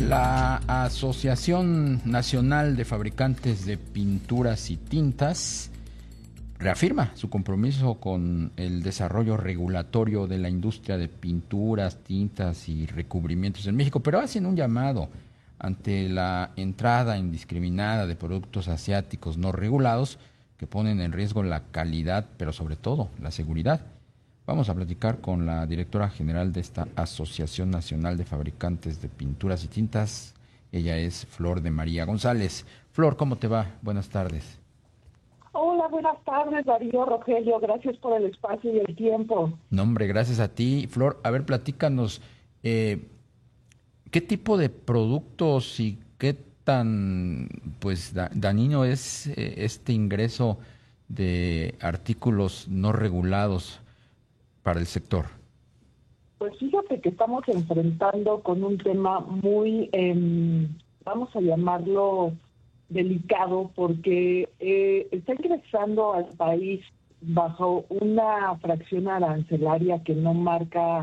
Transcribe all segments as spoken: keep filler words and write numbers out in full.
La Asociación Nacional de Fabricantes de Pinturas y Tintas reafirma su compromiso con el desarrollo regulatorio de la industria de pinturas, tintas y recubrimientos en México, pero hacen un llamado ante la entrada indiscriminada de productos asiáticos no regulados que ponen en riesgo la calidad, pero sobre todo la seguridad. Vamos a platicar con la directora general de esta Asociación Nacional de Fabricantes de Pinturas y Tintas. Ella es Flor de María González. Flor, ¿cómo te va? Buenas tardes. Hola, buenas tardes, Darío, Rogelio. Gracias por el espacio y el tiempo. No, hombre, gracias a ti. Flor, a ver, platícanos, eh, ¿qué tipo de productos y qué tan pues da, dañino es eh, este ingreso de artículos no regulados para el sector? Pues fíjate que estamos enfrentando con un tema muy, eh, vamos a llamarlo delicado, porque eh, está ingresando al país bajo una fracción arancelaria que no marca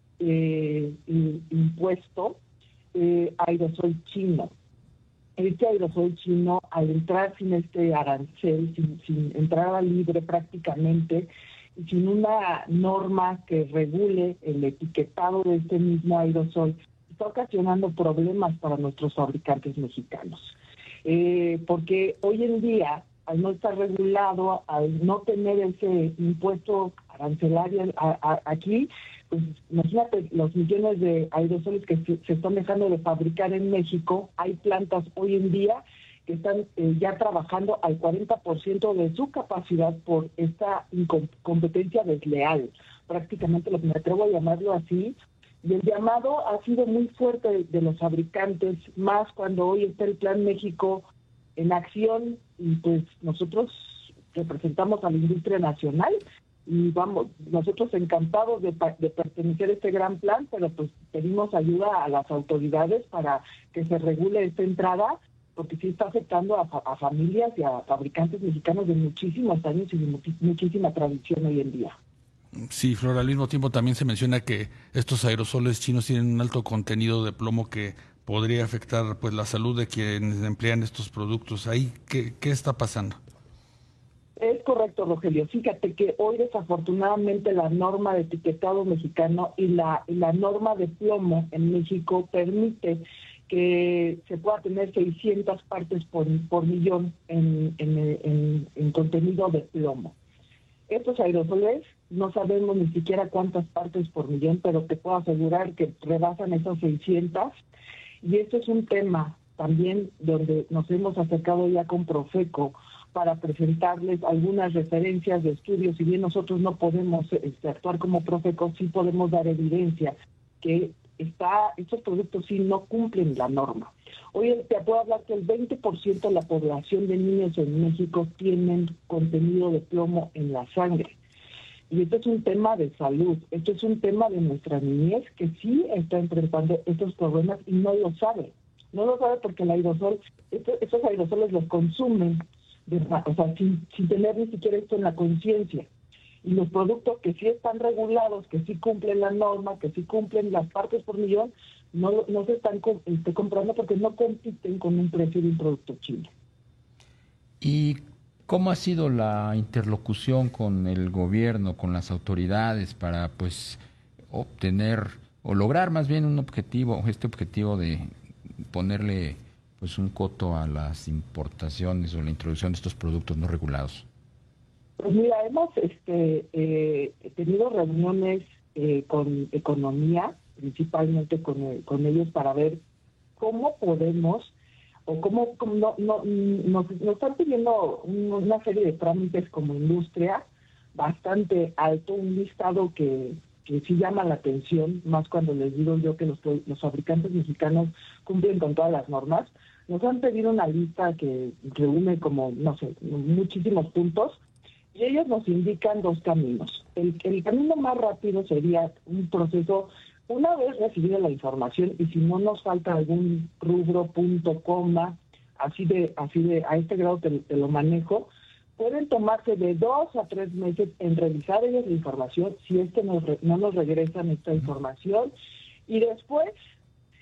eh, impuesto, eh, aerosol chino. Este aerosol chino, al entrar sin este arancel, sin, sin entrada libre prácticamente, y sin una norma que regule el etiquetado de este mismo aerosol, está ocasionando problemas para nuestros fabricantes mexicanos. Eh, porque hoy en día, al no estar regulado, al no tener ese impuesto arancelario a, a, aquí, pues imagínate los millones de aerosoles que se, se están dejando de fabricar en México. Hay plantas hoy en día que están eh, ya trabajando al cuarenta por ciento de su capacidad por esta incompetencia desleal. Prácticamente lo que me atrevo a llamarlo así. Y el llamado ha sido muy fuerte de, de los fabricantes, más cuando hoy está el Plan México en acción, y pues nosotros representamos a la industria nacional y vamos, nosotros encantados de, de pertenecer a este gran plan, pero pues pedimos ayuda a las autoridades para que se regule esta entrada, porque sí está afectando a, a familias y a fabricantes mexicanos de muchísimos años y de much- muchísima tradición hoy en día. Sí, Flor, al mismo tiempo también se menciona que estos aerosoles chinos tienen un alto contenido de plomo que podría afectar pues la salud de quienes emplean estos productos. Ahí, ¿qué, qué está pasando? Es correcto, Rogelio. Fíjate que hoy desafortunadamente la norma de etiquetado mexicano y la, y la norma de plomo en México permite que se pueda tener seiscientas partes por, por millón en, en, en, en contenido de plomo. Estos aerosoles no sabemos ni siquiera cuántas partes por millón, pero te puedo asegurar que rebasan esas seiscientas. Y esto es un tema también donde nos hemos acercado ya con Profeco para presentarles algunas referencias de estudios. Si bien nosotros no podemos este, actuar como Profeco, sí podemos dar evidencia que está, estos productos sí no cumplen la norma. Hoy te puedo hablar que el veinte por ciento de la población de niños en México tienen contenido de plomo en la sangre. Y esto es un tema de salud, esto es un tema de nuestra niñez que sí está enfrentando estos problemas y no lo sabe. No lo sabe porque el aerosol, estos, estos aerosoles los consumen, de, o sea, sin, sin tener ni siquiera esto en la conciencia. Y los productos que sí están regulados, que sí cumplen la norma, que sí cumplen las partes por millón, no, no se están este, comprando porque no compiten con un precio de un producto chino. ¿Y cómo ha sido la interlocución con el gobierno, con las autoridades para pues obtener o lograr más bien un objetivo, este objetivo de ponerle pues un coto a las importaciones o la introducción de estos productos no regulados? Pues mira, hemos este, eh, tenido reuniones eh, con economía, principalmente con, eh, con ellos, para ver cómo podemos, o cómo, cómo no, no, nos, nos están pidiendo una serie de trámites como industria bastante alto, un listado que, que sí llama la atención, más cuando les digo yo que los, los fabricantes mexicanos cumplen con todas las normas. Nos han pedido una lista que reúne como, no sé, muchísimos puntos. Y ellos nos indican dos caminos. El, el camino más rápido sería un proceso, una vez recibida la información, y si no nos falta algún rubro, punto, coma, así de, así de, a este grado te, te lo manejo, pueden tomarse de dos a tres meses en revisar ellos la información, si es que nos, no nos regresan esta información, y después,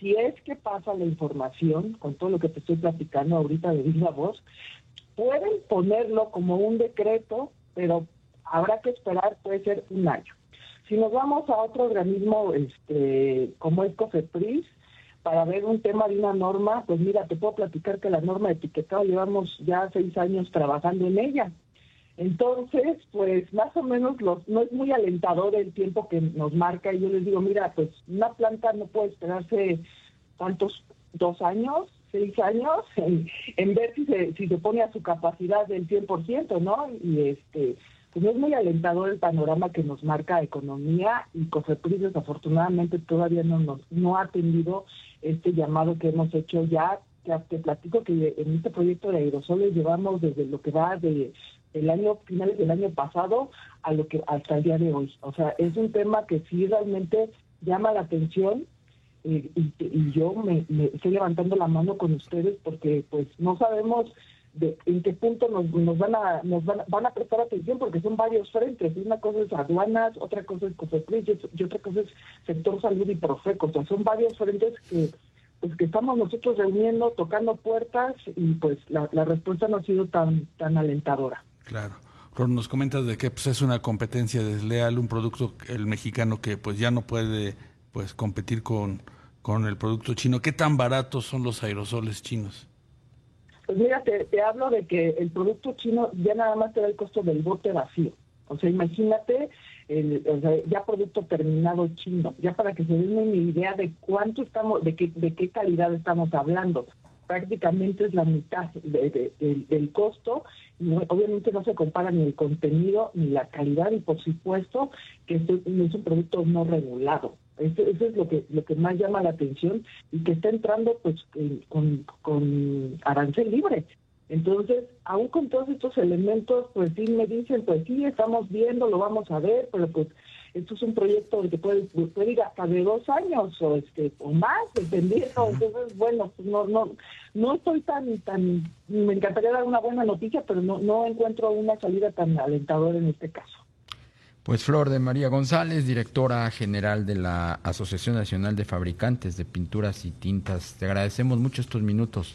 si es que pasa la información, con todo lo que te estoy platicando ahorita de viva voz, pueden ponerlo como un decreto, pero habrá que esperar, puede ser un año. Si nos vamos a otro organismo este, como es COFEPRIS, para ver un tema de una norma, pues mira, te puedo platicar que la norma de etiquetado llevamos ya seis años trabajando en ella. Entonces, pues más o menos los, no es muy alentador el tiempo que nos marca, y yo les digo, mira, pues una planta no puede esperarse tantos, dos años, seis años, en, en ver si se, si se pone a su capacidad del cien por ciento, ¿no? Y este... pues no es muy alentador el panorama que nos marca Economía, y COFEPRIS desafortunadamente todavía no nos no ha atendido este llamado que hemos hecho ya. Ya te platico que en este proyecto de aerosoles llevamos desde lo que va de el año finales del año pasado a lo que hasta el día de hoy. O sea, es un tema que sí realmente llama la atención, eh, y, y yo me, me estoy levantando la mano con ustedes porque pues no sabemos de en qué punto nos, nos van a nos van, van a prestar atención, porque son varios frentes. Una cosa es aduanas, otra cosa es COFEPRIS y otra cosa es sector salud y Profeco. O sea, son varios frentes que pues que estamos nosotros reuniendo, tocando puertas, y pues la, la respuesta no ha sido tan tan alentadora. Claro. Ron, nos comentas de que pues, es una competencia desleal, un producto, el mexicano, que pues ya no puede pues competir con, con el producto chino. ¿Qué tan baratos son los aerosoles chinos? Pues mira, te, te hablo de que el producto chino ya nada más te da el costo del bote vacío. O sea, imagínate, el, o sea, ya producto terminado chino, ya para que se den una idea de cuánto estamos, de qué, de qué calidad estamos hablando. Prácticamente es la mitad de, de, de, del costo, y no, obviamente no se compara ni el contenido ni la calidad, y por supuesto que esto es un producto no regulado. Eso, eso es lo que lo que más llama la atención, y que está entrando pues eh, con, con arancel libre. Entonces, aún con todos estos elementos, pues sí me dicen, pues sí, estamos viendo, lo vamos a ver, pero pues esto es un proyecto que puede, puede ir hasta de dos años o este o más, dependiendo. Entonces, bueno, pues no no no estoy tan tan me encantaría dar una buena noticia, pero no no encuentro una salida tan alentadora en este caso. Pues Flor de María González, directora general de la Asociación Nacional de Fabricantes de Pinturas y Tintas, te agradecemos mucho estos minutos.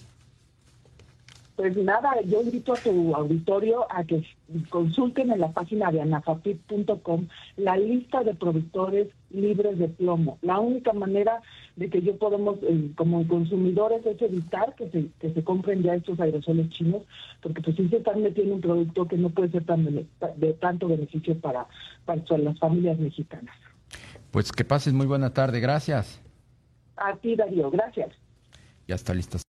Pues nada, yo invito a tu auditorio a que consulten en la página de anafapit punto com la lista de productores libres de plomo. La única manera de que yo podemos, eh, como consumidores, es evitar que se, que se compren ya estos aerosoles chinos, porque pues sí se están metiendo un producto que no puede ser tan de tanto beneficio para, para las familias mexicanas. Pues que pases muy buena tarde, gracias. A ti, Darío, gracias. Ya está lista.